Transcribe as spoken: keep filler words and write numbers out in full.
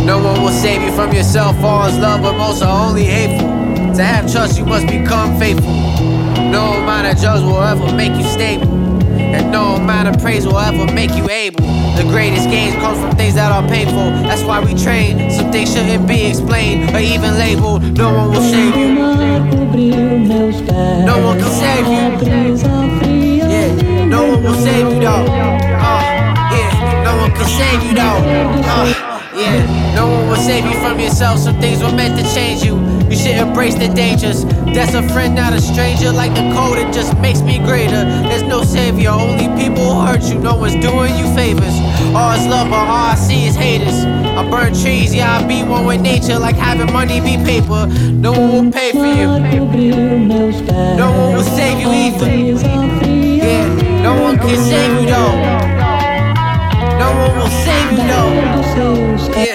No one will save you from yourself. All is love, but most are only hateful. To have trust, you must become faithful. No amount of drugs will ever make you stable, and no amount of praise will ever make you able. The greatest gains come from things that are painful. That's why we train. Some things shouldn't be explained or even labeled. No one will save you. No one can save you. Yeah, no one will save you though. Uh, yeah, no one can save you though. Uh, yeah, no one will save you from yourself. Some things were meant to change you. You should embrace the dangers. That's a friend, not a stranger. Like the code, it just makes me greater. There's no savior, only people who hurt you. No one's doing you favors. All is love, but all I see is haters. I burn trees, yeah, I be one with nature. Like having money be paper. No one will pay for you. No one will save you either. Yeah, no one can save you though. No one will save you though.